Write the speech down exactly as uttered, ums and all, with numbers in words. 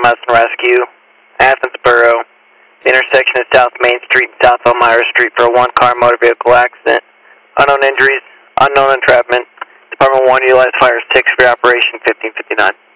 Madison Rescue, Athens Borough. The intersection is South Main Street and South Elmira Street for a one-car motor vehicle accident. Unknown injuries, unknown entrapment. Department one utilized fire six for Operation fifteen fifty-nine.